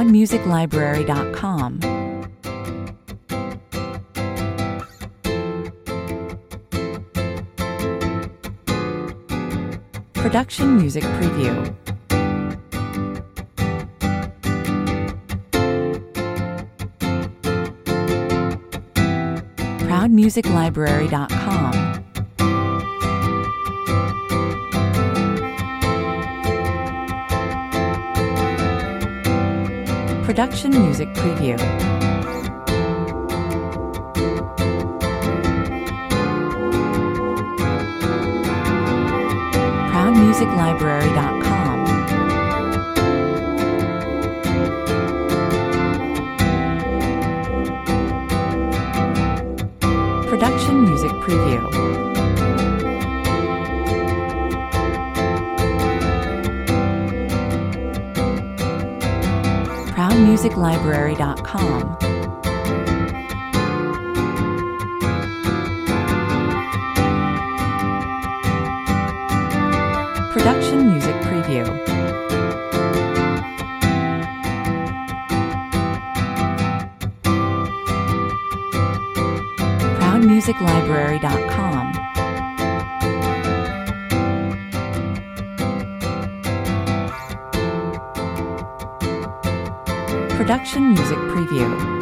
ProudMusicLibrary.com. Production Music Preview. ProudMusicLibrary.com. Production Music Preview. ProudMusicLibrary.com. Production Music Preview. ProudMusicLibrary.com. Production Music Preview. ProudMusicLibrary.com. Production Music Preview.